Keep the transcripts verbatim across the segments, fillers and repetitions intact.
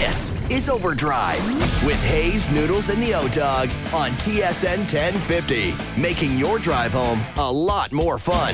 This is Overdrive with Hayes, Noodles, and the O-Dog on T S N ten fifty, making your drive home a lot more fun.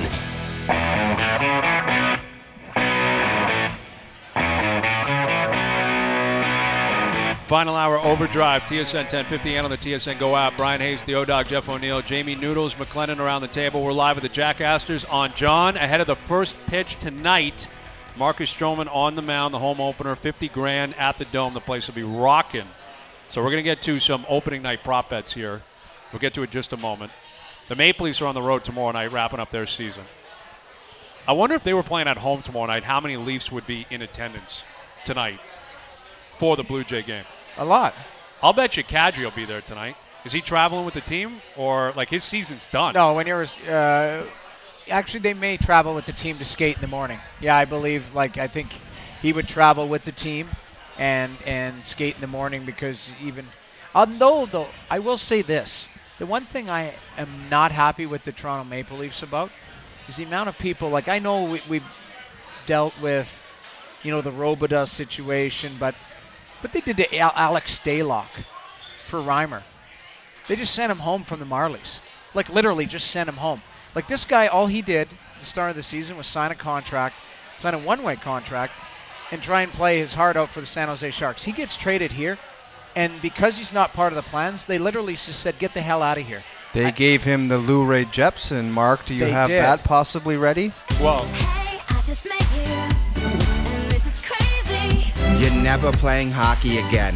Final hour Overdrive, T S N ten fifty and on the T S N Go app. Brian Hayes, the O-Dog, Jeff O'Neill, Jamie Noodles, McLennan around the table. We're live with the Jack Astors on John. Ahead of the first pitch tonight, Marcus Stroman on the mound, the home opener, fifty grand at the Dome. The place will be rocking. So we're going to get to some opening night prop bets here. We'll get to it in just a moment. The Maple Leafs are on the road tomorrow night, wrapping up their season. I wonder if they were playing at home tomorrow night, how many Leafs would be in attendance tonight for the Blue Jay game? A lot. I'll bet you Kadri will be there tonight. Is he traveling with the team, or like his season's done? No, when you're uh, actually they may travel with the team to skate in the morning. Yeah, I believe. Like I think he would travel with the team and and skate in the morning because even although though I will say this, the one thing I am not happy with the Toronto Maple Leafs about is the amount of people. Like I know we, we've dealt with, you know, the Robidas situation, but but they did to Al- Alex Stalock for Reimer. They just sent him home from the Marlies. Like literally just sent him home. Like this guy, all he did at the start of the season was sign a contract, sign a one-way contract, and try and play his heart out for the San Jose Sharks. He gets traded here, and because he's not part of the plans, they literally just said, get the hell out of here. They I, gave him the Lou Ray Jepsen. Mark, do you have did. that possibly ready? Well, Hey, I just met you, and this is crazy. You're never playing hockey again.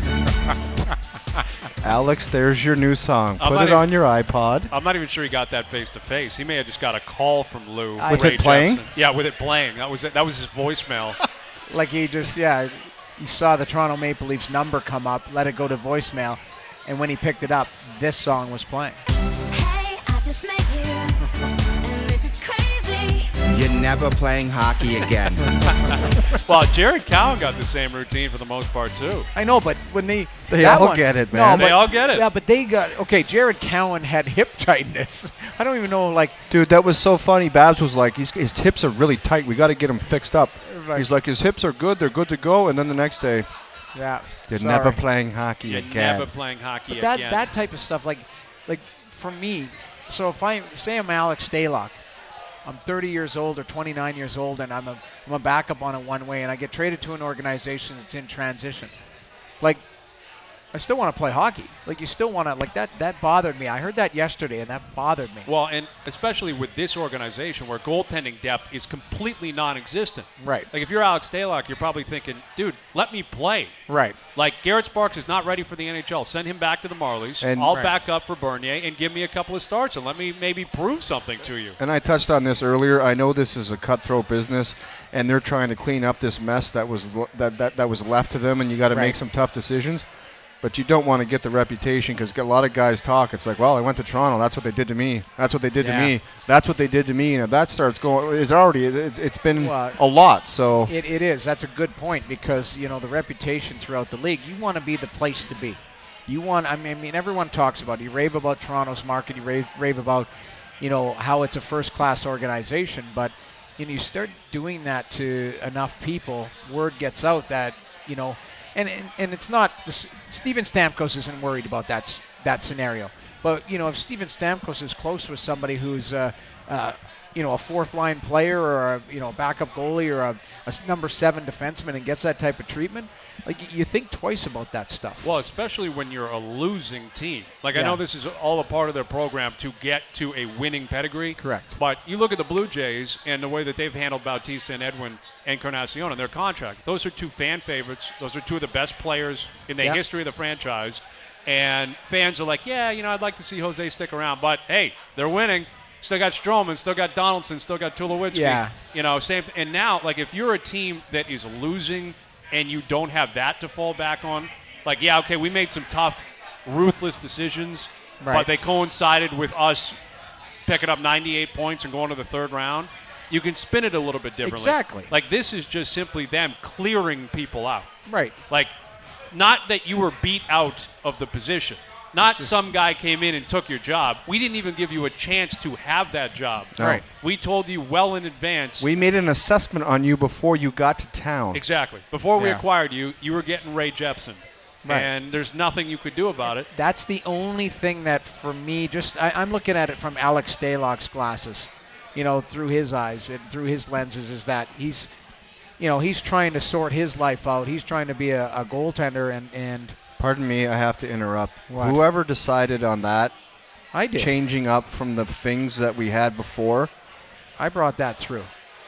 Alex, there's your new song. I'm Put it even, on your iPod. I'm not even sure he got that face to face. He may have just got a call from Lou. With Ray it playing? Jepsen. Yeah, with it playing. That was it. That was his voicemail. Like he just, yeah, he saw the Toronto Maple Leafs number come up, let it go to voicemail, and when he picked it up, this song was playing. Hey, I just met you, and this is crazy. You're never playing hockey again. Well, Jared Cowan got the same routine for the most part, too. I know, but when they... They that all one, get it, no, man. They but- all get it. Yeah, but they got... Okay, Jared Cowan had hip tightness. I don't even know, like... Dude, that was so funny. Babs was like, He's, his hips are really tight. We got to get him fixed up. Right. He's like, his hips are good. They're good to go. And then the next day, Yeah. you're sorry. never playing hockey You're again. never playing hockey But that, again. that type of stuff, like, like for me, so if I say I'm Alex Stalock, I'm thirty years old or twenty-nine years old, and I'm a I'm a backup on a one-way, and I get traded to an organization that's in transition. Like, I still want to play hockey. Like, you still want to, like, that that bothered me. I heard that yesterday, and that bothered me. Well, and especially with this organization where goaltending depth is completely non-existent. Right. Like, if you're Alex Stalock, you're probably thinking, dude, let me play. Right. Like, Garrett Sparks is not ready for the N H L. Send him back to the Marlies. And- I'll Right. back up for Bernier and give me a couple of starts and let me maybe prove something to you. And I touched on this earlier. I know this is a cutthroat business, and they're trying to clean up this mess that was that that, that was left to them, and you got to Right. make some tough decisions. But you don't want to get the reputation because a lot of guys talk. It's like, well, I went to Toronto. That's what they did to me. That's what they did Yeah. to me. That's what they did to me. And if that starts going, it's already it, it's been Well, a lot. So It, it is. That's a good point because, you know, the reputation throughout the league, you want to be the place to be. You want, I mean, I mean, everyone talks about it. You rave about Toronto's market. You rave, rave about, you know, how it's a first-class organization. But, you know, you start doing that to enough people, word gets out that, you know, and and, and it's not, Steven Stamkos isn't worried about that, s- that scenario. But, you know, if Steven Stamkos is close with somebody who's, uh, uh, you know, a fourth-line player or a, you know, backup goalie or a, a s- number seven defenseman and gets that type of treatment, like, y- you think twice about that stuff. Well, especially when you're a losing team. Like, I Yeah. know this is all a part of their program to get to a winning pedigree. Correct. But you look at the Blue Jays and the way that they've handled Bautista and Edwin and Encarnacion and their contracts. Those are two fan favorites. Those are two of the best players in the Yep. history of the franchise. And fans are like, yeah, you know, I'd like to see Jose stick around. But, hey, they're winning. Still got Stroman, still got Donaldson, still got Tulowitzki. Yeah. You know, same. And now, like, if you're a team that is losing and you don't have that to fall back on, like, yeah, okay, we made some tough, ruthless decisions, Right. but they coincided with us picking up ninety-eight points and going to the third round. You can spin it a little bit differently. Exactly. Like, this is just simply them clearing people out. Right. Like, not that you were beat out of the position. Not some guy came in and took your job. We didn't even give you a chance to have that job. No. Right. We told you well in advance. We made an assessment on you before you got to town. Exactly. Before we Yeah. acquired you, you were getting Ray Jepsen. Right. And there's nothing you could do about it. That's the only thing that, for me, just I, I'm looking at it from Alex Stalock's glasses, you know, through his eyes and through his lenses, is that he's, you know, he's trying to sort his life out. He's trying to be a, a goaltender, and, and Pardon me, I have to interrupt. What? Whoever decided on that, I did. changing up from the things that we had before, I brought that through.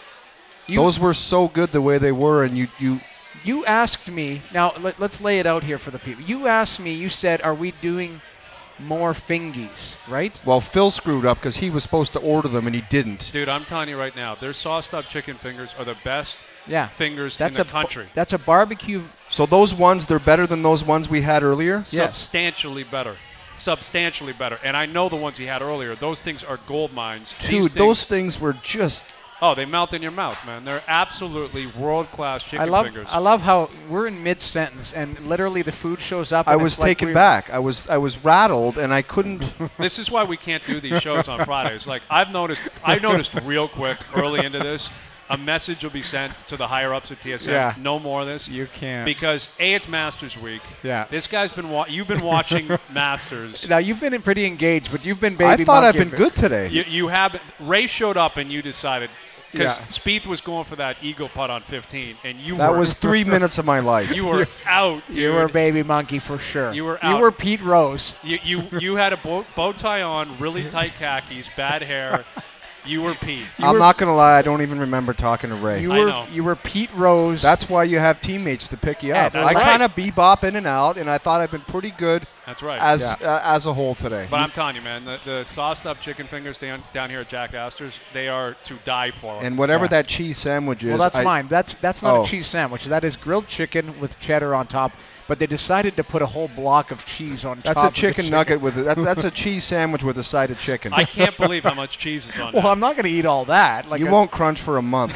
You, those were so good the way they were, and you, you you asked me, now let, let's lay it out here for the people. You asked me, you said, are we doing more fingies, right? well, Phil screwed up because he was supposed to order them and he didn't. Dude, I'm telling you right now, their sauced up chicken fingers are the best Yeah. fingers That's in a the country. That's a barbecue. So those ones, they're better than those ones we had earlier? Yes. Substantially better. Substantially better. And I know the ones he had earlier. Those things are gold mines. These Dude, things, those things were just... Oh, they melt in your mouth, man. They're absolutely world-class chicken I love fingers. I love how we're in mid-sentence and literally the food shows up. I and was it's like taken we- back. I was I was rattled, and I couldn't... This is why we can't do these shows on Fridays. Like I've noticed, I noticed real quick early into this, a message will be sent to the higher ups at T S N. Yeah. No more of this. You can't. Because A, it's Masters Week. Yeah. This guy's been wa- you've been watching Masters. Now you've been pretty engaged, but you've been I baby. thought I've monkey been good today. You, you have Ray showed up and you decided because Yeah. Spieth was going for that eagle putt on fifteen and you That were was three minutes of my life. you were out, dude. You were baby monkey for sure. You were You out. were Pete Rose. You you, you had a bow, bow tie on, really tight khakis, bad hair. You were Pete. I'm were- not going to lie, I don't even remember talking to Ray. You I were know. you were Pete Rose. That's why you have teammates to pick you up. That's I right. kind of bebop in and out, and I thought I've been pretty good That's right. as uh, as a whole today. But I'm telling you, man, the, the sauced up chicken fingers down, down here at Jack Astor's, they are to die for. And whatever Yeah. that cheese sandwich is, well, that's I- mine. That's that's not Oh. a cheese sandwich. That is grilled chicken with cheddar on top. But they decided to put a whole block of cheese on That's top a of the chicken nugget with a, that's that's a cheese sandwich with a side of chicken. I can't believe how much cheese is on Well, that. I'm not going to eat all that. Like you a- won't crunch for a month.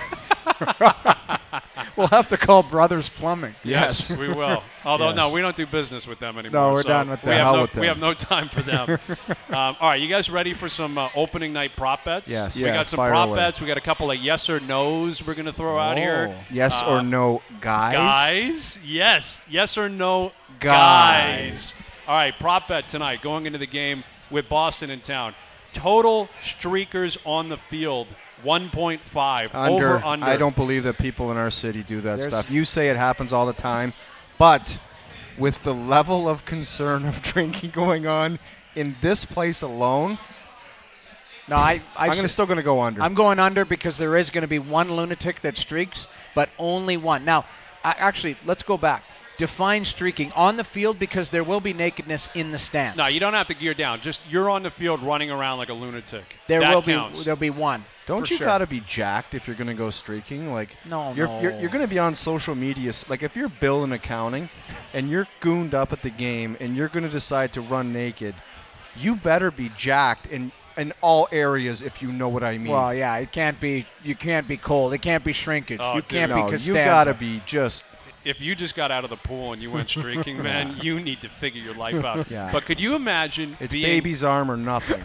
We'll have to call Brothers Plumbing. Yes, we will. Although Yes. no, we don't do business with them anymore. No, we're so done with we them. have Hell no, with we them. have no time for them. um, all right, you guys ready for some uh, opening night prop bets? Yes. We Yeah, got some fire prop away. bets. We got a couple of yes or nos we're going to throw out here. Yes Uh, or no, guys? Guys, yes, yes or no, Guys. guys. All right, prop bet tonight going into the game with Boston in town. Total streakers on the field, one point five. Under, Over, under. I don't believe that people in our city do that There's- stuff. You say it happens all the time, but with the level of concern of drinking going on in this place alone, No, I, I I'm gonna s- still going to go under. I'm going under because there is going to be one lunatic that streaks, but only one. Now, I, actually, let's go back. Define streaking on the field because there will be nakedness in the stands. No, you don't have to gear down. Just you're on the field running around like a lunatic. There that will counts. be there'll be one. Don't for you sure. got to be jacked if you're going to go streaking? Like, No, you're, no. you're, you're going to be on social media. s- Like, if you're Bill in accounting and you're gooned up at the game and you're going to decide to run naked, you better be jacked in in all areas, if you know what I mean. Well, yeah, it can't be. You can't be cold. It can't be shrinkage. Oh, you dude. can't no, be you Costanza. got to be just. If you just got out of the pool and you went streaking, man, you need to figure your life out. Yeah. But could you imagine It's being baby's arm or nothing.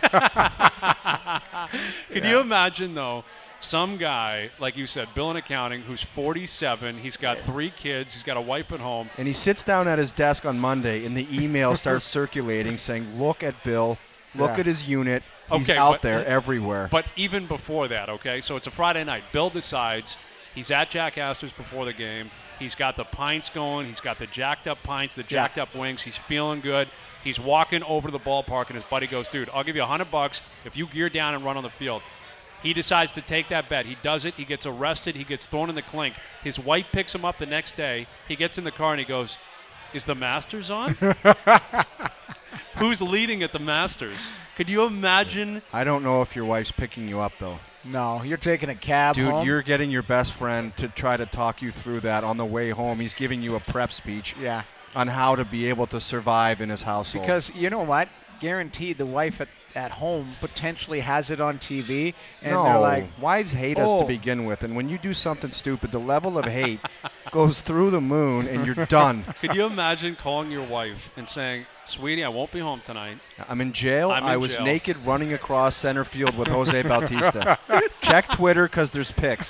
Could you imagine though, some guy like you said, Bill in accounting, who's forty-seven, he's got three kids, he's got a wife at home. And he sits down at his desk on Monday, and the email starts circulating saying, "Look at Bill. Look Yeah. at his unit. He's Okay, out but- there everywhere." But even before that, okay, so it's a Friday night. Bill decides he's at Jack Astor's before the game. He's got the pints going. He's got the jacked up pints, the jacked up wings. He's feeling good. He's walking over to the ballpark, and his buddy goes, "Dude, I'll give you a hundred bucks if you gear down and run on the field." He decides to take that bet. He does it. He gets arrested. He gets thrown in the clink. His wife picks him up the next day. He gets in the car and he goes, "Is the Masters on?" Who's leading at the Masters? Could you imagine? I don't know if your wife's picking you up, though. No, you're taking a cab Dude, home. you're getting your best friend to try to talk you through that on the way home. He's giving you a prep speech Yeah. on how to be able to survive in his household. Because you know what? guaranteed the wife at, at home potentially has it on T V, and no, they're like, wives hate us "Oh." to begin with, and when you do something stupid, the level of hate goes through the moon, and you're done. Could you imagine calling your wife and saying, "Sweetie, I won't be home tonight. I'm in jail. I'm in I was jail." naked running across center field with Jose Bautista. Check Twitter because there's pics.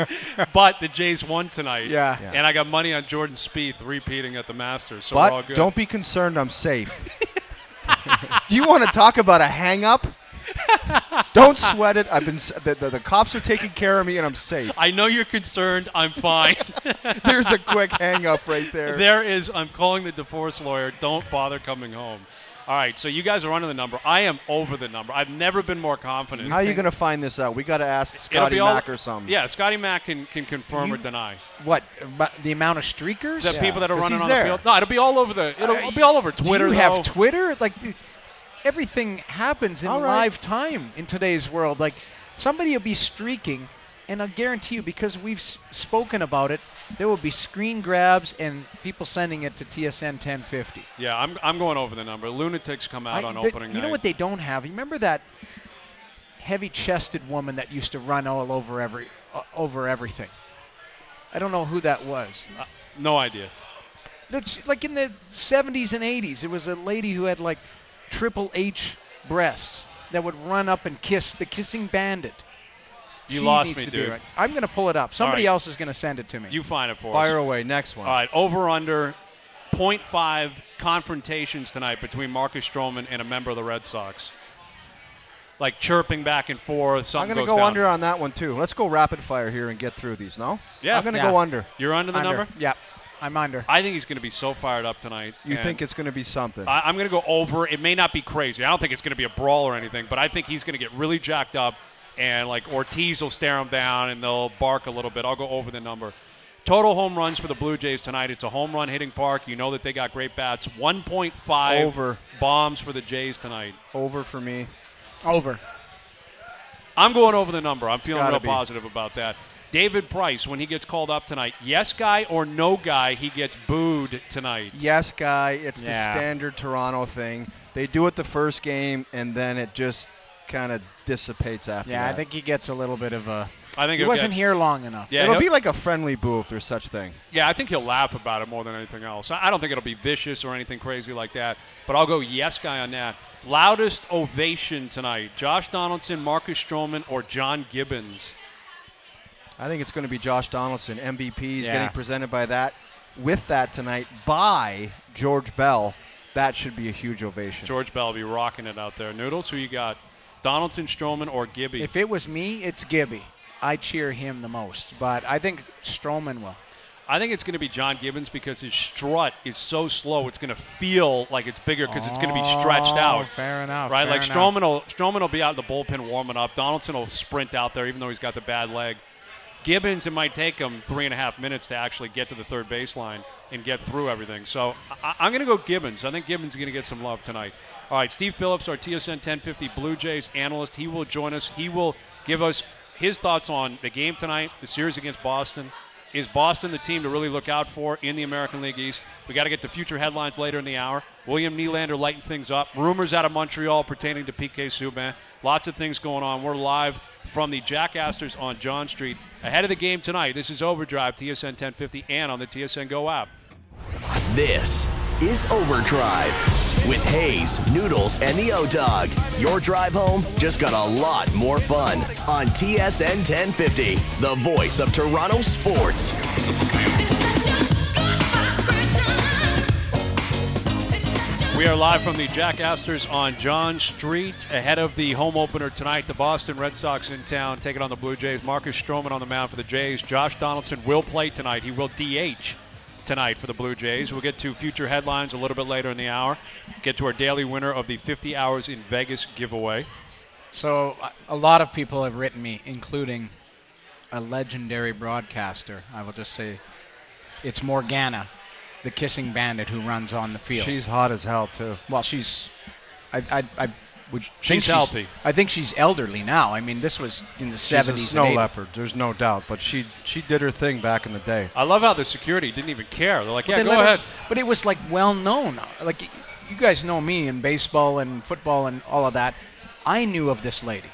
But the Jays won tonight. Yeah. Yeah. And I got money on Jordan Spieth repeating at the Masters, so we're all But good. don't be concerned, I'm safe. You want to talk about a hang-up? Don't sweat it. I've been s- the, the, the cops are taking care of me, and I'm safe. I know you're concerned. I'm fine. There's a quick hang-up right there. There is. I'm calling the divorce lawyer. Don't bother coming home. All right, so you guys are under the number. I am over the number. I've never been more confident. How are you going to find this out? We got to ask It'll Scotty be all- Mack or something. Yeah, Scotty Mack can, can confirm You- or deny. what, about the amount of streakers? The Yeah, people that are 'cause running he's on there. the field. No, it'll be all over the. It'll, Uh, it'll be all over Twitter. Do you have though. Twitter? Like, th- everything happens in All right. live time in today's world. Like, somebody will be streaking, and I'll guarantee you, because we've s- spoken about it, there will be screen grabs and people sending it to T S N ten fifty. Yeah, I'm I'm going over the number. Lunatics come out I- on the- opening you night. know what they don't have? You remember that heavy-chested woman that used to run all over every uh, over everything? I don't know who that was. Uh, no idea. That's like in the seventies and eighties, it was a lady who had like Triple H breasts that would run up and kiss the kissing bandit. You She lost needs me, to be dude. right. I'm going to pull it up. Somebody right. else is going to send it to me. You find it for Fire us. away. Next one. All right, over under point five confrontations tonight between Marcus Stroman and a member of the Red Sox. Like chirping back and forth. I'm Something going to goes go down. under on that one, too. Let's go rapid fire here and get through these, no? Yeah. I'm going to Yeah. go under. You're under the Under. number? Yeah, I'm under. I think he's going to be so fired up tonight. You and think it's going to be something. I, I'm going to go over. It may not be crazy. I don't think it's going to be a brawl or anything, but I think he's going to get really jacked up, and like Ortiz will stare him down, and they'll bark a little bit. I'll go over the number. Total home runs for the Blue Jays tonight. It's a home run hitting park. You know that they got great bats. one point five Over. bombs for the Jays tonight. Over for me. Over. I'm going over the number. I'm feeling gotta real be. positive about that. David Price, when he gets called up tonight, yes guy or no guy, he gets booed tonight. Yes, guy. It's the Yeah. standard Toronto thing. They do it the first game, and then it just kind of dissipates after Yeah, that. I think he gets a little bit of a. I think He he'll wasn't get, here long enough. Yeah, It'll he'll- be like a friendly boo if there's such thing. Yeah, I think he'll laugh about it more than anything else. I I don't think it'll be vicious or anything crazy like that, but I'll go yes guy on that. Loudest ovation tonight, Josh Donaldson, Marcus Stroman, or John Gibbons? I think it's going to be Josh Donaldson. M V Ps Yeah. getting presented by that, with that tonight by George Bell. That should be a huge ovation. George Bell will be rocking it out there. Noodles, who you got? Donaldson, Stroman, or Gibby? If it was me, it's Gibby. I cheer him the most, but I think Stroman will. I think it's going to be John Gibbons because his strut is so slow. It's going to feel like it's bigger because it's going to be stretched Oh, out. Fair enough. Right, fair like enough. Stroman will Stroman will be out in the bullpen warming up. Donaldson will sprint out there, even though he's got the bad leg. Gibbons, it might take him three and a half minutes to actually get to the third baseline and get through everything. So I, I'm going to go Gibbons. I think Gibbons is going to get some love tonight. All right, Steve Phillips, our T S N ten fifty Blue Jays analyst, he will join us. He will give us his thoughts on the game tonight, the series against Boston. Is Boston the team to really look out for in the American League East? We got to get to future headlines later in the hour. William Nylander lighting things up. Rumors out of Montreal pertaining to P K Subban. Lots of things going on. We're live from the Jack Astors on John Street. Ahead of the game tonight, this is Overdrive, T S N ten fifty, and on the T S N Go app. This is Overdrive with Hayes, Noodles, and the O-Dog. Your drive home just got a lot more fun on T S N ten fifty, the voice of Toronto sports. We are live from the Jack Astors on John Street. Ahead of the home opener tonight, the Boston Red Sox in town taking on the Blue Jays. Marcus Stroman on the mound for the Jays. Josh Donaldson will play tonight. He will D H tonight for the Blue Jays. We'll get to future headlines a little bit later in the hour. Get to our daily winner of the fifty hours in Vegas giveaway. So uh, a lot of people have written me, including a legendary broadcaster. I will just say it's Morgana, the kissing bandit who runs on the field. She's hot as hell, too. well, she's. I, I, I would She's think healthy. I think she's elderly now. I mean, this was in the She's a seventies. snow and eighties. leopard. There's no doubt. But she she did her thing back in the day. I love how the security didn't even care. They're like, yeah, They go let her- ahead. but it was like well known. Like you guys know me in baseball and football and all of that. I knew of this lady.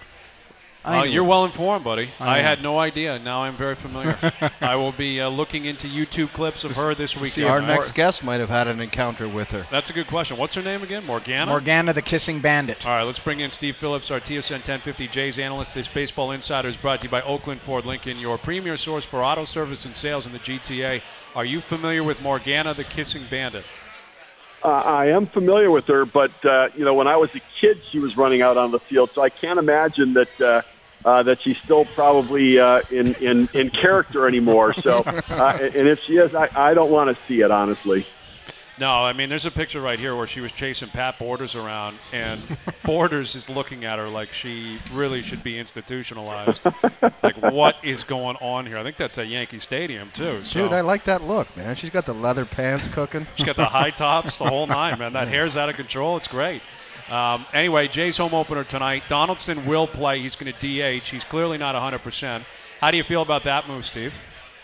I Uh, knew you're of- well informed, buddy. I I, am. had no idea. Now I'm very familiar. I will be uh, looking into YouTube clips of her this weekend. Our All next right. guest might have had an encounter with her. That's a good question. What's her name again? Morgana? Morgana the Kissing Bandit. All right, let's bring in Steve Phillips, our T S N ten fifty Jays analyst. This Baseball Insider is brought to you by Oakland Ford Lincoln, your premier source for auto service and sales in the G T A. Are you familiar with Morgana the Kissing Bandit? Uh, I am familiar with her, but, uh, you know, when I was a kid, she was running out on the field, so I can't imagine that uh, uh, that she's still probably uh, in, in, in character anymore. So, uh, and if she is, I, I don't want to see it, honestly. No, I mean, there's a picture right here where she was chasing Pat Borders around, and Borders is looking at her like she really should be institutionalized. Like, what is going on here? I think that's at Yankee Stadium, too. So. Dude, I like that look, man. She's got the leather pants cooking. She's got the high tops, the whole nine, man. That hair's out of control. It's great. Um, anyway, Jay's home opener tonight. Donaldson will play. He's going to D H. He's clearly not one hundred percent. How do you feel about that move, Steve?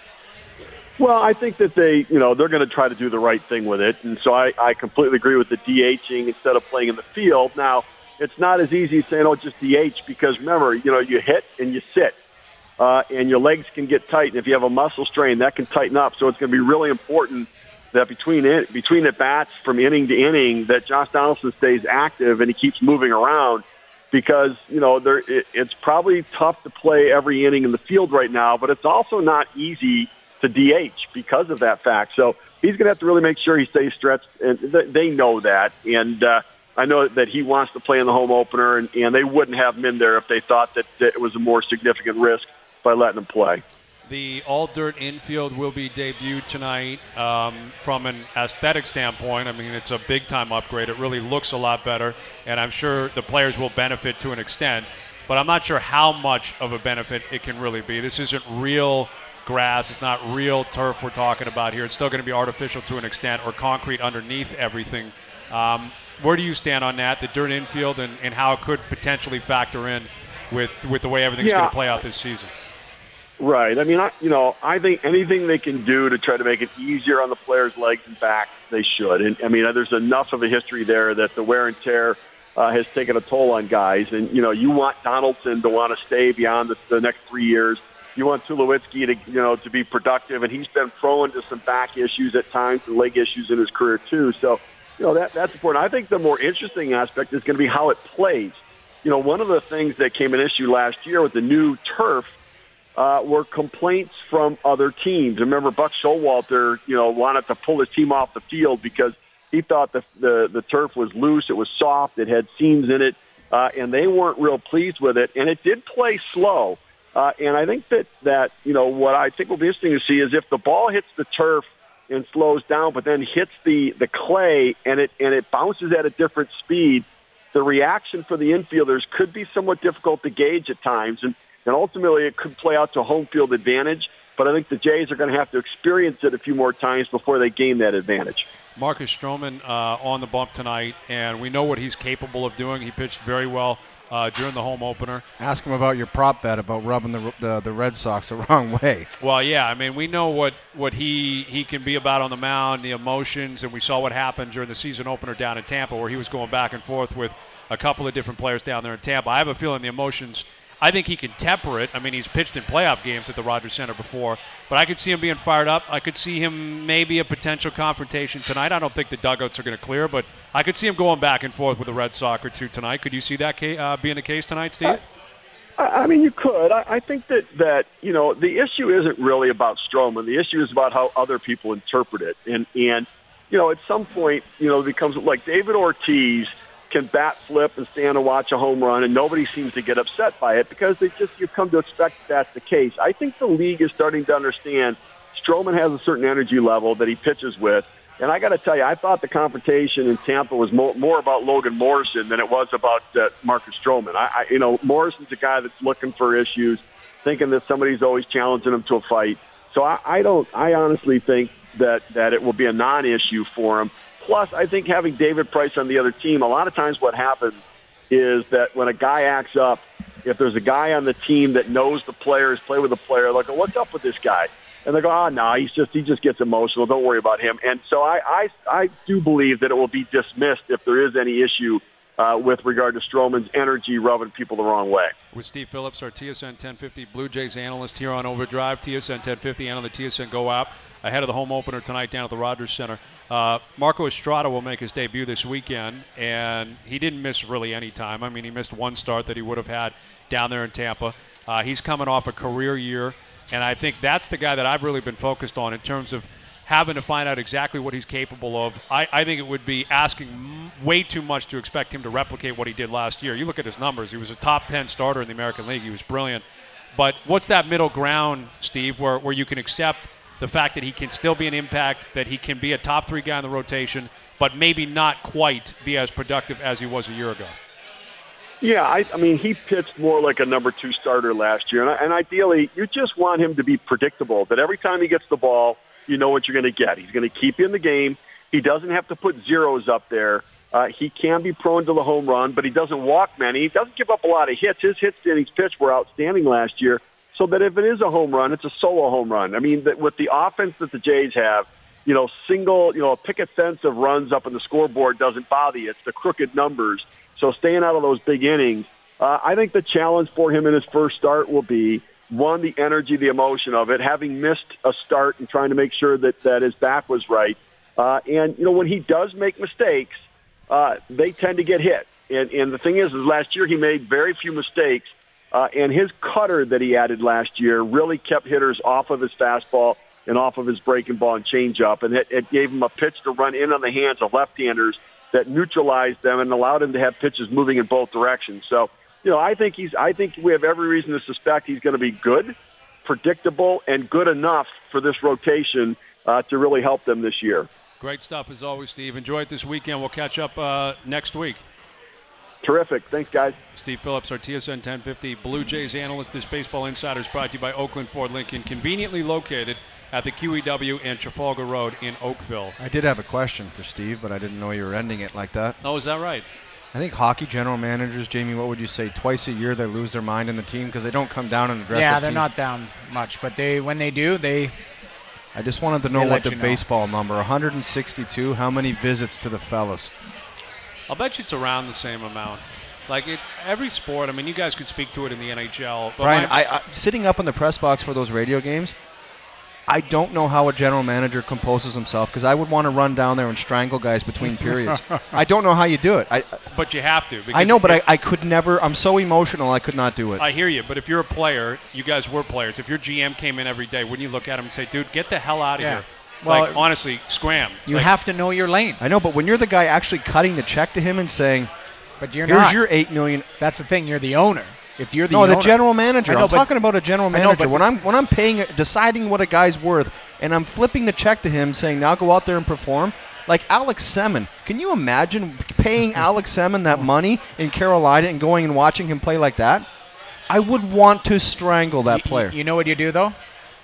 Well, I think that they, you know, they're going to try to do the right thing with it. And so I, I completely agree with the DHing instead of playing in the field. Now, it's not as easy as saying, oh, just D H, because remember, you know, you hit and you sit. Uh, and your legs can get tight. And if you have a muscle strain, that can tighten up. So it's going to be really important that between it, between the bats from inning to inning, that Josh Donaldson stays active and he keeps moving around, because, you know, there it, it's probably tough to play every inning in the field right now, but it's also not easy to D H because of that fact. So he's going to have to really make sure he stays stretched, and th- they know that. And uh, I know that he wants to play in the home opener, and, and they wouldn't have him in there if they thought that, that it was a more significant risk by letting him play. The all-dirt infield will be debuted tonight. Um, from an aesthetic standpoint, I mean, it's a big-time upgrade. It really looks a lot better, and I'm sure the players will benefit to an extent, but I'm not sure how much of a benefit it can really be. This isn't real grass. It's not real turf we're talking about here. It's still going to be artificial to an extent, or concrete underneath everything. Um, where do you stand on that, the dirt infield, and, and how it could potentially factor in with, with the way everything's Yeah. going to play out this season? Right. I mean, I, you know, I think anything they can do to try to make it easier on the players' legs and backs, they should. And I mean, there's enough of a history there that the wear and tear uh, has taken a toll on guys. And, you know, you want Donaldson to want to stay beyond the, the next three years. You want Tulowitzki to, you know, to be productive, and he's been prone to some back issues at times and leg issues in his career too. So, you know, that that's important. I think the more interesting aspect is going to be how it plays. You know, one of the things that came an issue last year with the new turf uh, were complaints from other teams. Remember, Buck Showalter, you know, wanted to pull his team off the field because he thought the the, the turf was loose, it was soft, it had seams in it, uh, and they weren't real pleased with it. And it did play slow. Uh, and I think that, that, you know, what I think will be interesting to see is if the ball hits the turf and slows down, but then hits the, the clay and it and it bounces at a different speed, the reaction for the infielders could be somewhat difficult to gauge at times. And, and ultimately it could play out to home field advantage. But I think the Jays are going to have to experience it a few more times before they gain that advantage. Marcus Stroman uh, on the bump tonight, and we know what he's capable of doing. He pitched very well uh, during the home opener. Ask him about your prop bet about rubbing the, the the Red Sox the wrong way. Well, yeah, I mean, we know what, what he, he can be about on the mound, the emotions, and we saw what happened during the season opener down in Tampa where he was going back and forth with a couple of different players down there in Tampa. I have a feeling the emotions, I think he can temper it. I mean, he's pitched in playoff games at the Rogers Center before, but I could see him being fired up. I could see him maybe a potential confrontation tonight. I don't think the dugouts are going to clear, but I could see him going back and forth with a Red Sox or two tonight. Could you see that ca- uh, being the case tonight, Steve? I, I mean, you could. I, I think that, that, you know, the issue isn't really about Stroman. The issue is about how other people interpret it. And, and you know, at some point, you know, it becomes like David Ortiz can bat flip and stand and watch a home run, and nobody seems to get upset by it because they just you've come to expect that's the case. I think the league is starting to understand Stroman has a certain energy level that he pitches with, and I got to tell you, I thought the confrontation in Tampa was more, more about Logan Morrison than it was about uh, Marcus Stroman. I, I, you know, Morrison's a guy that's looking for issues, thinking that somebody's always challenging him to a fight. So I, I don't. I honestly think that that it will be a non-issue for him. Plus, I think having David Price on the other team, a lot of times what happens is that when a guy acts up, if there's a guy on the team that knows the player, has played with the player, like, what's up with this guy? and they go, oh, no, he's just he just gets emotional. Don't worry about him. And so I I, I do believe that it will be dismissed if there is any issue Uh, with regard to Stroman's energy rubbing people the wrong way. With Steve Phillips, our T S N ten fifty Blue Jays analyst here on Overdrive, T S N ten fifty and on the T S N Go app, ahead of the home opener tonight down at the Rogers Center. Uh, Marco Estrada will make his debut this weekend, and he didn't miss really any time. I mean, he missed one start that he would have had down there in Tampa. Uh, he's coming off a career year, and I think that's the guy that I've really been focused on in terms of having to find out exactly what he's capable of. I, I think it would be asking m- way too much to expect him to replicate what he did last year. You look at his numbers. He was a top ten starter in the American League. He was brilliant. But what's that middle ground, Steve, where, where you can accept the fact that he can still be an impact, that he can be a top three guy in the rotation, but maybe not quite be as productive as he was a year ago? Yeah, I, I mean, he pitched more like a number two starter last year. And, and ideally, you just want him to be predictable, that every time he gets the ball, you know what you're going to get. He's going to keep you in the game. He doesn't have to put zeros up there. Uh, he can be prone to the home run, but he doesn't walk many. He doesn't give up a lot of hits. His hits to innings pitched were outstanding last year, so that if it is a home run, it's a solo home run. I mean, that with the offense that the Jays have, you know, single, you know, a picket fence of runs up on the scoreboard doesn't bother you. It's the crooked numbers. So staying out of those big innings, uh, I think the challenge for him in his first start will be, one, the energy, the emotion of it, having missed a start and trying to make sure that, that his back was right. Uh, and, you know, when he does make mistakes, uh, they tend to get hit. And, and the thing is, is last year he made very few mistakes, uh, and his cutter that he added last year really kept hitters off of his fastball and off of his breaking ball and changeup, and it, it gave him a pitch to run in on the hands of left-handers that neutralized them and allowed him to have pitches moving in both directions. So, you know, I think he's. I think we have every reason to suspect he's going to be good, predictable, and good enough for this rotation uh, to really help them this year. Great stuff as always, Steve. Enjoy it this weekend. We'll catch up uh, next week. Terrific. Thanks, guys. Steve Phillips, our T S N ten fifty Blue Jays analyst. This Baseball Insider is brought to you by Oakland Ford Lincoln, conveniently located at the Q E W and Trafalgar Road in Oakville. I did have a question for Steve, but I didn't know you were ending it like that. Oh, is that right? I think hockey general managers, Jamie, what would you say, twice a year they lose their mind in the team because they don't come down and address Yeah, the they're team? not down much, but they when they do, they I just wanted to know They what let the you know. baseball number, one hundred sixty-two, how many visits to the fellas? I'll bet you it's around the same amount. Like it, every sport, I mean, you guys could speak to it in the N H L. But Brian, my- I, I sitting up in the press box for those radio games, I don't know how a general manager composes himself because I would want to run down there and strangle guys between periods. I don't know how you do it. I but you have to. I because know, but if- I, I could never. I'm so emotional, I could not do it. I hear you, but if you're a player, you guys were players. If your G M came in every day, wouldn't you look at him and say, dude, get the hell out of Yeah. here? Well, like, honestly, scram. you Like, have to know your lane. I know, but when you're the guy actually cutting the check to him and saying, But you're "Here's not. your eight million." That's the thing. You're the owner. If you're the No, owner, the general manager. I know, I'm but- talking about a general I know, manager. but when the- I'm when I'm paying, deciding what a guy's worth, and I'm flipping the check to him, saying, "Now go out there and perform." Like Alex Semin. Can you imagine paying Alex Semin that money in Carolina and going and watching him play like that? I would want to strangle that You- player. You know what you do though?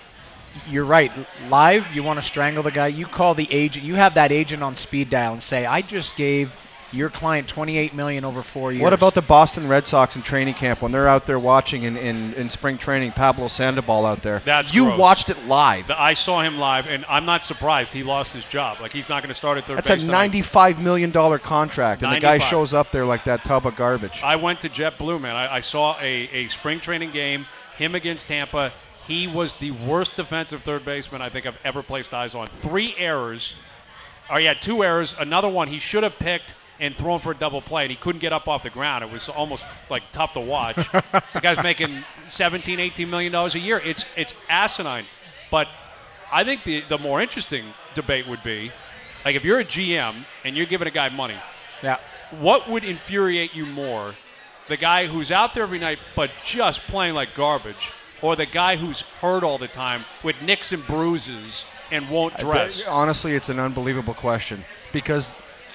You're right. Live, you want to strangle the guy. You call the agent. You have that agent on speed dial and say, "I just gave your client twenty-eight million dollars over four years." What about the Boston Red Sox in training camp when they're out there watching in, in, in spring training, Pablo Sandoval out there? That's You gross. watched it live. the- I saw him live, and I'm not surprised he lost his job. Like, he's not going to start at third That's base a tonight. ninety-five million dollars contract, and the guy ninety-five. shows up there like that tub of garbage. I went to JetBlue, man. I, I saw a, a spring training game, him against Tampa. He was the worst defensive third baseman I think I've ever placed eyes on. Three errors. Or he had two errors. Another one he should have picked and thrown for a double play, and he couldn't get up off the ground. It was almost like tough to watch. The guy's making seventeen, eighteen million dollars a year. It's it's asinine. But I think the the more interesting debate would be, like, if you're a G M and you're giving a guy money, Yeah. what would infuriate you more? The guy who's out there every night but just playing like garbage, or the guy who's hurt all the time with nicks and bruises and won't dress? Uh, Honestly, it's an unbelievable question because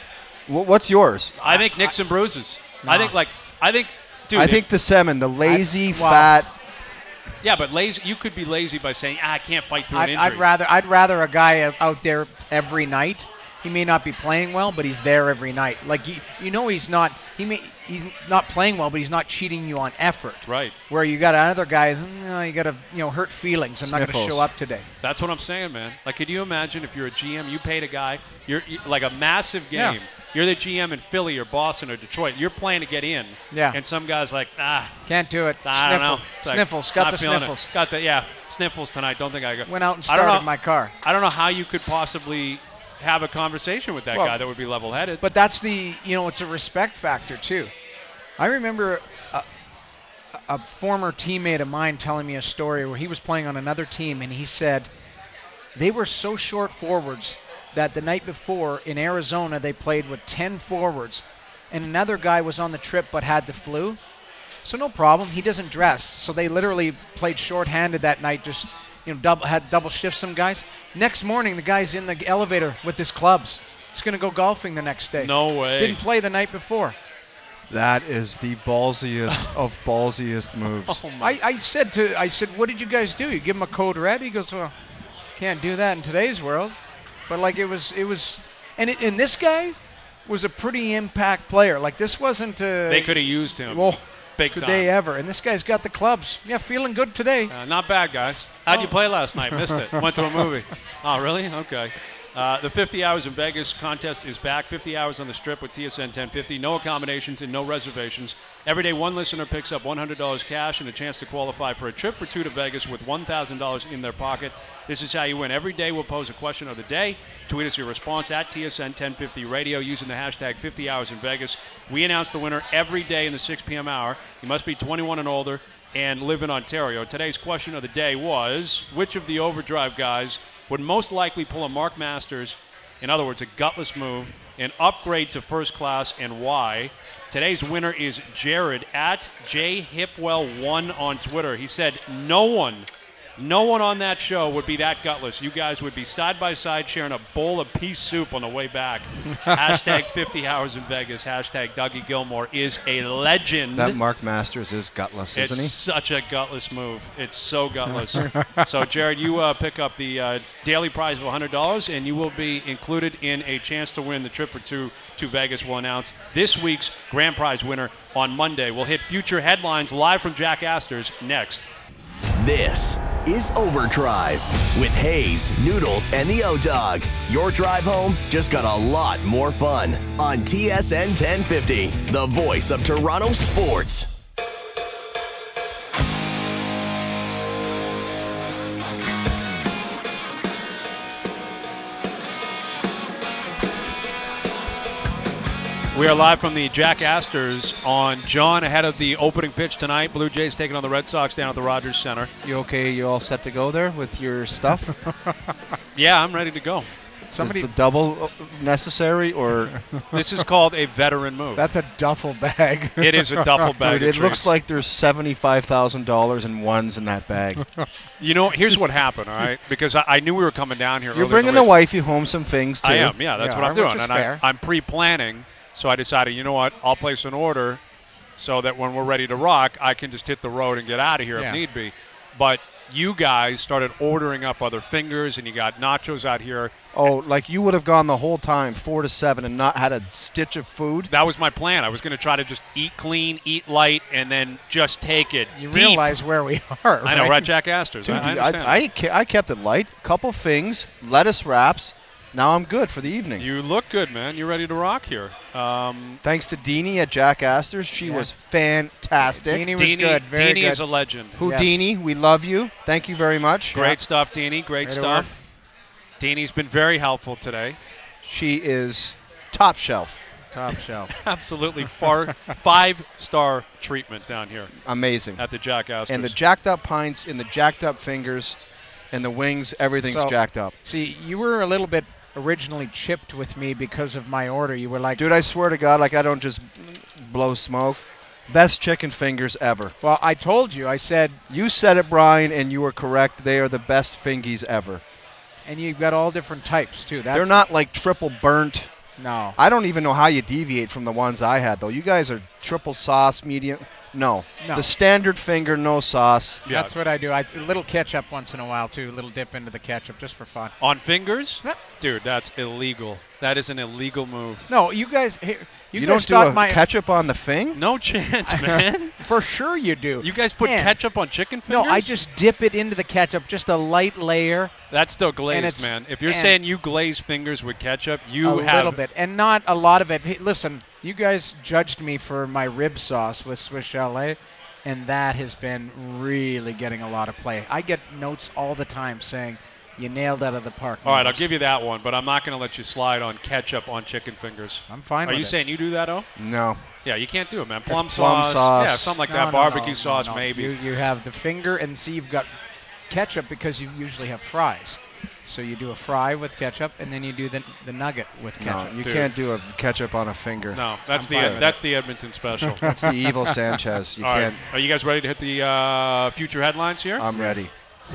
wh- what's yours? I think nicks and bruises. I think like I think, dude. I if- think the Semin, the lazy, well, fat. yeah, but lazy. You could be lazy by saying, ah, I can't fight through I'd, an I'd injury. rather I'd rather a guy out- out there every night. He may not be playing well, but he's there every night. Like you, you know, he's not. He may he's not playing well, but he's not cheating you on effort. Right. Where you got another guy, no, you got to, you know, hurt feelings. I'm not going Sniffles. to show up today. That's what I'm saying, man. Like, could you imagine if you're a G M, you paid a guy, you're you, like a massive game. Yeah. You're the G M in Philly or Boston or Detroit. You're playing to get in. Yeah. And some guy's like, ah, Can't do it. I Sniffle. don't know. It's like, Sniffles. Got not the feeling it. sniffles. Got the yeah, sniffles tonight. Don't think I go. Went out and I don't started know- my car. I don't know how you could possibly have a conversation with that Well, guy that would be level-headed. But that's the, you know, it's a respect factor too. I remember a, a former teammate of mine telling me a story where he was playing on another team, and he said they were so short forwards that the night before in Arizona they played with ten forwards, and another guy was on the trip but had the flu. So no problem, he doesn't dress. So they literally played shorthanded that night, just you know, double, had double shift some guys. Next morning, the guy's in the elevator with his clubs. He's going to go golfing the next day. no way. Didn't play the night before. That is the ballsiest of ballsiest moves. Oh my. I, I said to I said, what did you guys do? You give him a code red? He goes, well, can't do that in today's world. But like it was it was, and it, and this guy was a pretty impact player. Like this wasn't. Uh, They could have used him. Well, big could time. they ever? And this guy's got the clubs. Yeah, feeling good today. Uh, not bad, guys. How'd you Oh. play last night? Missed it. Went to a movie. Oh, really? Okay. Uh, the fifty Hours in Vegas contest is back. fifty hours on the Strip with T S N ten fifty. No accommodations and no reservations. Every day, one listener picks up one hundred dollars cash and a chance to qualify for a trip for two to Vegas with one thousand dollars in their pocket. This is how you win. Every day, we'll pose a question of the day. Tweet us your response at T S N ten fifty radio using the hashtag fifty hours in Vegas. We announce the winner every day in the six p.m. hour. You must be twenty-one and older and live in Ontario. Today's question of the day was, which of the Overdrive guys would most likely pull a Mark Masters, in other words, a gutless move, and upgrade to first class, and why? Today's winner is Jared at J Hipwell one on Twitter. He said no one, no one on that show would be that gutless. You guys would be side by side sharing a bowl of pea soup on the way back. Hashtag fifty hours in Vegas. Hashtag Dougie Gilmore is a legend. That Mark Masters is gutless, It's isn't he? such a gutless move. It's so gutless. So, Jared, you uh, pick up the uh, daily prize of one hundred dollars, and you will be included in a chance to win the trip for two to Vegas. We'll announce this week's grand prize winner on Monday. We'll hit future headlines live from Jack Astor's next. This is Overdrive with Hayes, Noodles, and the O-Dog. Your drive home just got a lot more fun on T S N ten fifty, the voice of Toronto sports. We are live from the Jack Astors on John ahead of the opening pitch tonight. Blue Jays taking on the Red Sox down at the Rogers Center. You okay? You all set to go there with your stuff? Yeah, I'm ready to go. Somebody, Is the double necessary or? This is called a veteran move. that's a duffel bag. It is a duffel bag. Dude, of it looks treats. like there's seventy-five thousand dollars in ones in that bag. You know, here's what happened, all right? Because I, I knew we were coming down here. You're early in bringing the the week. wifey home some things too. I am, yeah, that's Yeah, what I'm which doing. is And fair. I, I'm pre-planning, so I decided, you know what, I'll place an order so that when we're ready to rock, I can just hit the road and get out of here Yeah. if need be. But you guys started ordering up other fingers, and you got nachos out here. Oh, like you would have gone the whole time, four to seven, and not had a stitch of food. That was my plan. I was going to try to just eat clean, eat light, and then just take it You deep. realize where we are. I know, right? right, Jack Astor's. Dude, I, I I, understand. I, ke- I kept it light. Couple things, lettuce wraps. Now I'm good for the evening. You look good, man. You're ready to rock here. Um, Thanks to Deanie at Jack Astor's. She Yeah. was fantastic. Deanie was Deanie, good, very Deanie good. is a legend. Houdini, we love you. Thank you very much. Great stuff, Deanie. Great Way to stuff. Deanie's been very helpful today. She is top shelf. Top shelf. Absolutely far five-star treatment down here Amazing. at the Jack Astor's. And the jacked up pints and the jacked up fingers and the wings, everything's So- jacked up. See, you were a little bit originally chipped with me because of my order. You were like, Dude, I swear to God, like I don't just blow smoke. Best chicken fingers ever. well, I told you. I said, You said it, Brian, and you were correct. They are the best fingies ever. and you've got all different types too. That's They're not like triple burnt. No. I don't even know how you deviate from the ones I had, though. You guys are triple sauce, medium, No. No. The standard finger, no sauce. Yeah. That's what I do. I, a little ketchup once in a while, too. A little dip into the ketchup just for fun. On fingers? Yep. Dude, that's illegal. That is an illegal move. No, you guys here. You, You, guys don't do thought a my ketchup on the fing? No chance, man. For sure you do. You guys put Man. ketchup on chicken No, fingers? I just dip it into the ketchup, just a light layer, That's still and glazed, it's- man. If you're and- saying you glaze fingers with ketchup, you a have little bit, and not a lot of it. Hey, listen, you guys judged me for my rib sauce with Swiss Chalet, and that has been really getting a lot of play. I get notes all the time saying, you nailed out of the park. All right, I'll Noodles." give you that one, but I'm not going to let you slide on ketchup on chicken fingers. I'm fine Are with you it. saying you do that, oh? No. Yeah, you can't do it, man. Plum It's plum sauce, sauce. yeah, something like No, that. no, Barbecue no, sauce, no, no. maybe. You, you have the finger, and see, you've got ketchup because you usually have fries. So you do a fry with ketchup, and then you do the, the nugget with No, ketchup. you Dude. can't do a ketchup on a finger. No, that's I'm fine the with that's the Edmonton special. That's the evil Sanchez. You All right, can't. are you guys ready to hit the uh, future headlines here? I'm ready.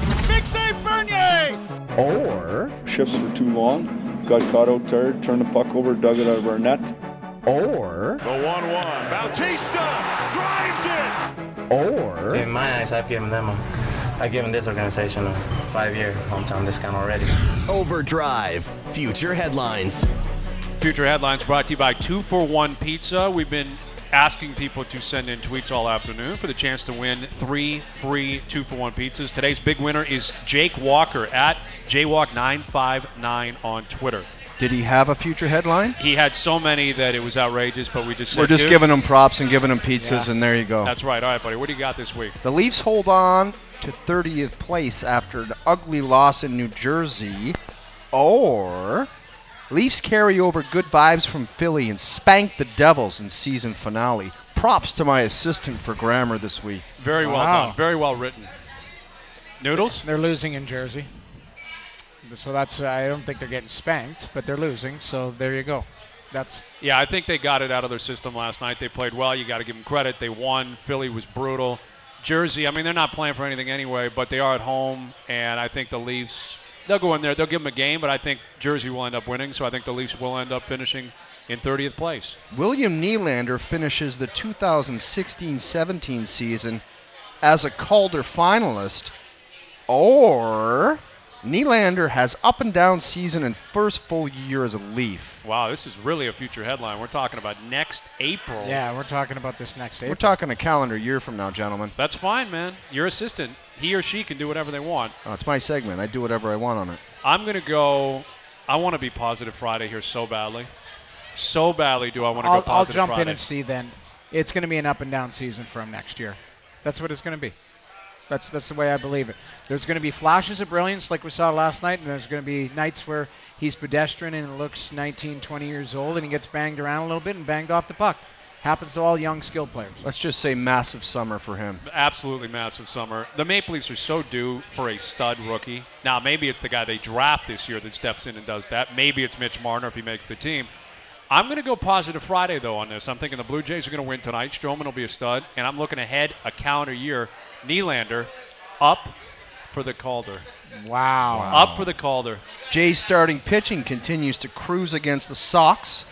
Or shifts for too long, got caught out tired, turned the puck over, dug it out of our net. Or, The one one. Bautista drives it. or, In my eyes, I've given them a, I've given this organization a five-year hometown discount already. Overdrive. Future headlines. Future headlines brought to you by Two for One Pizza. We've been asking people to send in tweets all afternoon for the chance to win three free Two for One pizzas. Today's big winner is Jake Walker at J Walk nine five nine on Twitter. Did he have a future headline? He had so many that it was outrageous, but we just said, We're just "Dude, giving him props and giving him pizzas, Yeah. and there you go. That's right. All right, buddy. What do you got this week? The Leafs hold on to thirtieth place after an ugly loss in New Jersey. Or Leafs carry over good vibes from Philly and spank the Devils in season finale. Props to my assistant for grammar this week. Very well Wow. done. Very well written. Noodles? They're losing in Jersey. So that's, I don't think they're getting spanked, but they're losing. So there you go. That's Yeah, I think they got it out of their system last night. They played well. You got to give them credit. They won. Philly was brutal. Jersey, I mean, they're not playing for anything anyway, but they are at home, and I think the Leafs, they'll go in there. They'll give them a game, but I think Jersey will end up winning, so I think the Leafs will end up finishing in thirtieth place. William Nylander finishes the two thousand sixteen seventeen season as a Calder finalist. Or Nylander has up and down season and first full year as a Leaf. Wow, this is really a future headline. We're talking about next April. yeah. We're talking about this next April. We're talking a calendar year from now, gentlemen. That's fine, man. Your assistant, he or she can do whatever they want. Oh, it's my segment. I do whatever I want on it. I'm going to go, I want to be Positive Friday here so badly. So badly do I want to I'll, go I'll Positive jump Friday. in and see then. It's going to be an up and down season for him next year. That's what it's going to be. That's that's the way I believe it. There's going to be flashes of brilliance like we saw last night, and there's going to be nights where he's pedestrian and looks nineteen, twenty years old, and he gets banged around a little bit and banged off the puck. Happens to all young skill players. Let's just say massive summer for him. Absolutely massive summer. The Maple Leafs are so due for a stud rookie. Now, maybe it's the guy they draft this year that steps in and does that. Maybe it's Mitch Marner if he makes the team. I'm going to go Positive Friday, though, on this. I'm thinking the Blue Jays are going to win tonight. Stroman will be a stud. And I'm looking ahead a calendar year. Nylander up for the Calder. Wow. Up for the Calder. Jay's starting pitching continues to cruise against the Sox.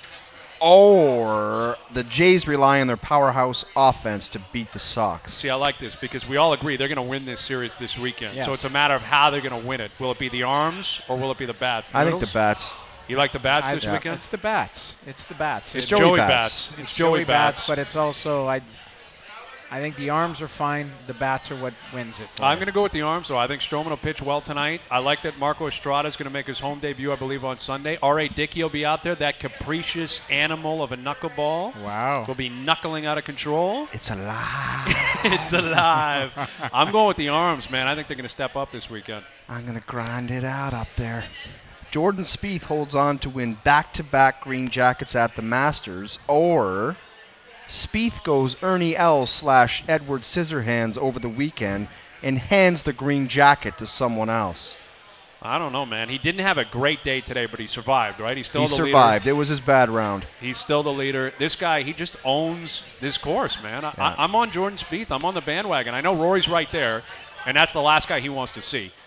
Or the Jays rely on their powerhouse offense to beat the Sox. See, I like this because we all agree they're going to win this series this weekend. Yes. So it's a matter of how they're going to win it. Will it be the arms or will it be the bats? I think Noodles? the Bats. You like the bats I- this yeah. weekend? It's the bats. It's the bats. It's Joey Joey Bats. Bats. It's Joey Bats. but it's also I. I think the arms are fine. The bats are what wins it. for I'm me. going to go with the arms, though. I think Stroman will pitch well tonight. I like that Marco Estrada is going to make his home debut, I believe, on Sunday. R A. Dickey will be out there. That capricious animal of a knuckleball Wow. will be knuckling out of control. It's alive. It's alive. I'm going with the arms, man. I think they're going to step up this weekend. I'm going to grind it out up there. Jordan Spieth holds on to win back-to-back Green Jackets at the Masters. Or Spieth goes Ernie Els slash Edward Scissorhands over the weekend and hands the green jacket to someone else. I don't know, man. He didn't have a great day today, but he survived, right? He's still He the survived. leader. It was his bad round. He's still the leader. This guy, he just owns this course, man. I, Yeah. I, I'm on Jordan Spieth. I'm on the bandwagon. I know Rory's right there, and that's the last guy he wants to see.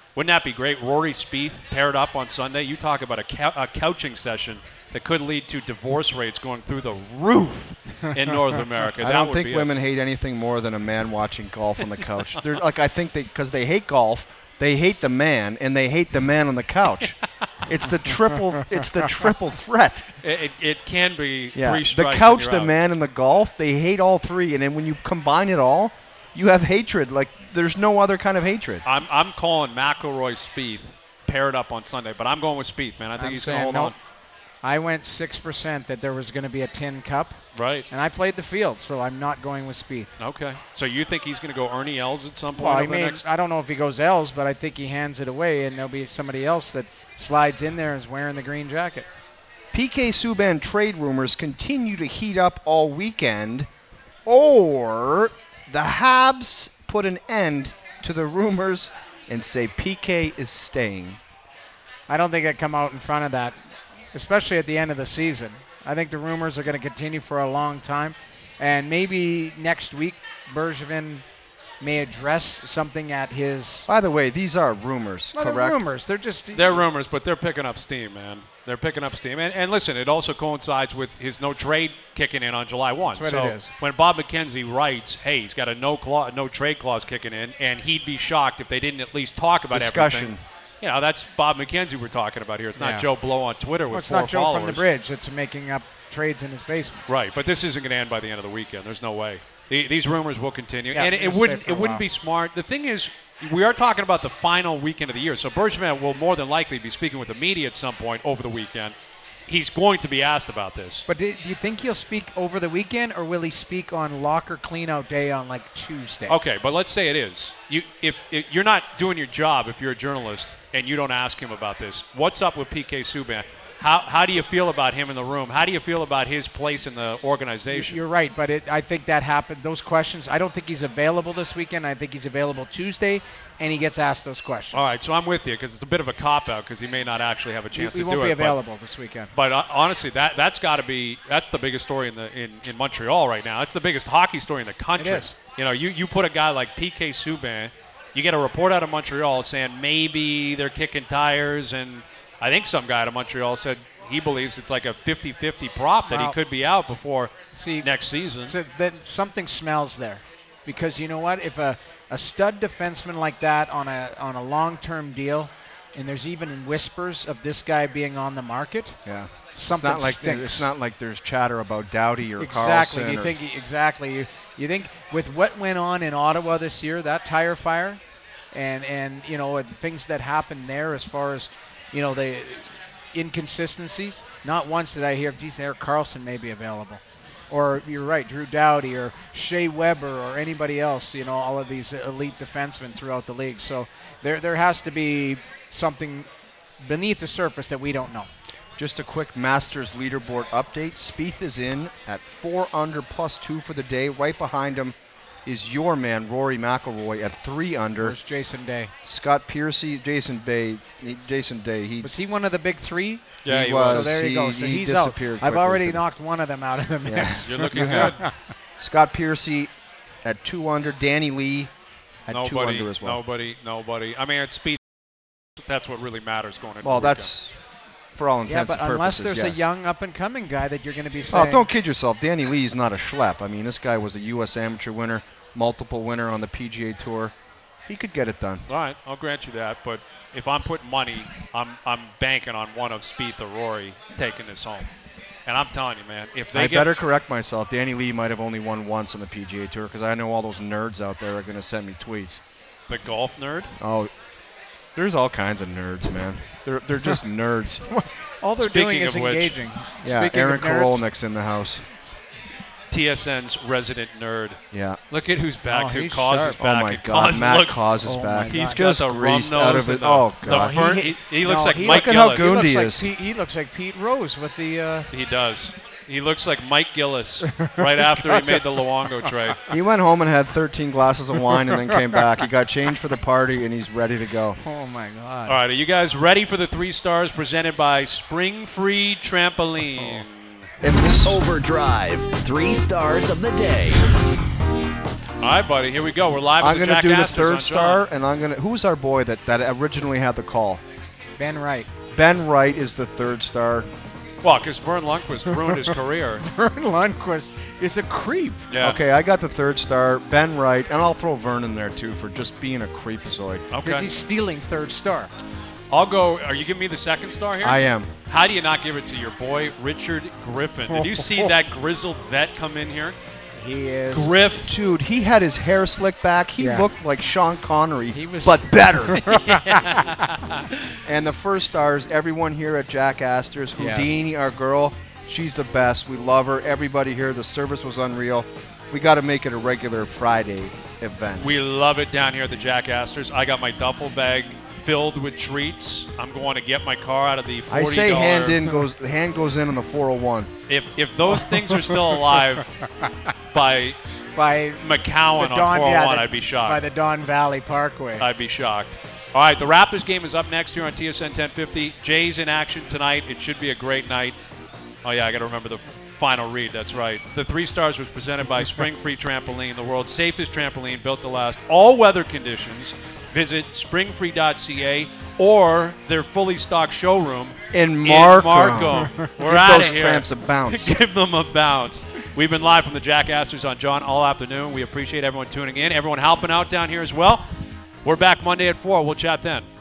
Wouldn't that be great? Rory Spieth paired up on Sunday. You talk about a, cou- a couching session that could lead to divorce rates going through the roof in North America. I That don't would think be women it. hate anything more than a man watching golf on the couch. They're like I think they because they hate golf, they hate the man, and they hate the man on the couch. It's the triple. It's the triple threat. It, it, it can be Yeah, three the strikes. and couch, you're the out. man, and the golf. They hate all three, and then when you combine it all, you have hatred. Like there's no other kind of hatred. I'm I'm calling McIlroy Spieth paired up on Sunday, but I'm going with Spieth, man. I think I'm he's going to saying hold nope. on. I went six percent that there was going to be a tin cup, Right. and I played the field, so I'm not going with Spieth. Okay. So you think he's going to go Ernie Els at some point Well, I over the mean, next? I don't know if he goes L's, but I think he hands it away, and there'll be somebody else that slides in there and is wearing the green jacket. P K Subban trade rumors continue to heat up all weekend, or the Habs put an end to the rumors and say P K is staying. I don't think I'd come out in front of that, especially at the end of the season. I think the rumors are going to continue for a long time, and maybe next week Bergevin may address something at his. By the way, these are rumors, Well, they're correct? rumors. They're just. They're rumors, but they're picking up steam, man. They're picking up steam. And, and listen, it also coincides with his no trade kicking in on July first. That's what so it is. when Bob McKenzie writes, hey, he's got a no clause, no trade clause kicking in, and he'd be shocked if they didn't at least talk about Discussion. everything. You know, that's Bob McKenzie we're talking about here. It's not Yeah. Joe Blow on Twitter with Well, it's four not Joe followers. from the bridge. It's making up trades in his basement. Right, but this isn't going to end by the end of the weekend. There's no way. The, these rumors will continue, Yeah, and it, they're it gonna wouldn't stay for it a wouldn't while. be smart. The thing is, we are talking about the final weekend of the year, so Bergevin will more than likely be speaking with the media at some point over the weekend. He's going to be asked about this. But do, do you think he'll speak over the weekend, or will he speak on locker cleanout day on like Tuesday? Okay, but let's say it is. You, if, if you're not doing your job, if you're a journalist and you don't ask him about this, what's up with P K Subban? How how do you feel about him in the room? How do you feel about his place in the organization? You're right, but it, I think that happened. Those questions, I don't think he's available this weekend. I think he's available Tuesday, and he gets asked those questions. All right, so I'm with you because it's a bit of a cop-out because he may not actually have a He, chance he to won't do be it. but- available this weekend. But uh, honestly, that that's got to be that's the biggest story in the in, in Montreal right now. It's the biggest hockey story in the country. It is. You know, you, you put a guy like P K Subban, you get a report out of Montreal saying maybe they're kicking tires, and I think some guy out of Montreal said he believes it's like a fifty-fifty prop that Wow. he could be out before See, next season. So then something smells there, because you know what? If a, a stud defenseman like that on a on a long-term deal, and there's even whispers of this guy being on the market, Yeah. something it's not like stinks. it's not like there's chatter about Doughty or Exactly. Carlson. You or- think exactly. You, you think with what went on in Ottawa this year, that tire fire, and and you know and things that happened there as far as you know the inconsistencies. Not once did I hear, geez, Eric Carlson may be available, or you're right, Drew Doughty or Shea Weber or anybody else. You know, all of these elite defensemen throughout the league. So there there has to be something beneath the surface that we don't know. Just a quick Masters leaderboard update. Spieth is in at four under plus two for the day. Right behind him is your man Rory McIlroy at three under. There's Jason Day. Scott Piercy, Jason Bay, Jason Day. He Was he one of the big three? Yeah, he he was. So there you he, go. So he he's out. disappeared I've quickly already today. knocked one of them out of the Yeah. mix. You're looking You good. have. Scott Piercy at two under. Danny Lee at two Nobody, under as well. nobody, nobody. I mean, it's speed. That's what really matters going into Well, the weekend. that's for all Yeah, intents but and unless purposes. there's yes. a young up-and-coming guy that you're going to be saying. Oh, don't kid yourself. Danny Lee's not a schlep. I mean, this guy was a U S amateur winner, multiple winner on the P G A Tour. He could get it done. All right, I'll grant you that. But if I'm putting money, I'm I'm banking on one of Spieth or Rory taking this home. And I'm telling you, man, if they I get better correct myself. Danny Lee might have only won once on the P G A Tour because I know all those nerds out there are going to send me tweets. the golf nerd, Oh, there's all kinds of nerds, man. They're they're just nerds. all they're Speaking doing is of which- engaging. Yeah, Speaking Aaron of nerds, Korolnik's in the house. T S N's resident nerd. Yeah. Look at who's back Oh, too. he's Cause sharp. is back. Oh my and God, Cause Matt look, Cause is Oh back. my He's God. got just the rum greased nose out of and it. the, Oh the God. fur- he- he, he looks no, like he- Mike Look at how Gillis. goon- he He looks is. like Pete, he looks like Pete Rose with the. Uh, He does. He looks like Mike Gillis right after he made the Luongo trade. He went home and had thirteen glasses of wine and then came back. He got changed for the party and he's ready to go. oh my God. All right, are you guys ready for the three stars presented by Spring Free Trampoline? And this Overdrive, three stars of the day. All right, buddy. Here we go. We're live I'm with the gonna Jack do the Astors third on star, John. and I'm gonna. Who's our boy that that originally had the call? Ben Wright. Ben Wright is the third star. Well, because Vern Lundquist ruined his career. Vern Lundquist is a creep. Yeah. Okay, I got the third star. Ben Wright, and I'll throw Vern in there too for just being a creepazoid. Because Okay. he's stealing third star. I'll go. Are you giving me the second star here? I am. How do you not give it to your boy, Richard Griffin? Did you see that grizzled vet come in here? He is. Griff. Dude, he had his hair slicked back. He Yeah. looked like Sean Connery, He was- but better. And the first stars, everyone here at Jack Astor's. Yes. Houdini, our girl, she's the best. We love her. Everybody here, the service was unreal. We got to make it a regular Friday event. We love it down here at the Jack Astor's. I got my duffel bag filled with treats. I'm going to get my car out of the forty dollars. I say hand in goes hand goes in on the four oh one. If if those things are still alive by By McCowan the on Don, four oh one, yeah, the- I'd be shocked. by the Don Valley Parkway. I'd be shocked. All right, the Raptors game is up next here on T S N ten fifty. Jay's in action tonight. It should be a great night. Oh, yeah, I got to remember the final read. That's right. The Three Stars was presented by Spring Free Trampoline, the world's safest trampoline built to last all weather conditions. Visit spring free dot c a or their fully stocked showroom In in Markham. Markham. We're Give out those of here. tramps a bounce. Give them a bounce. We've been live from the Jack Astor's on John all afternoon. We appreciate everyone tuning in, everyone helping out down here as well. We're back Monday at four. We'll chat then.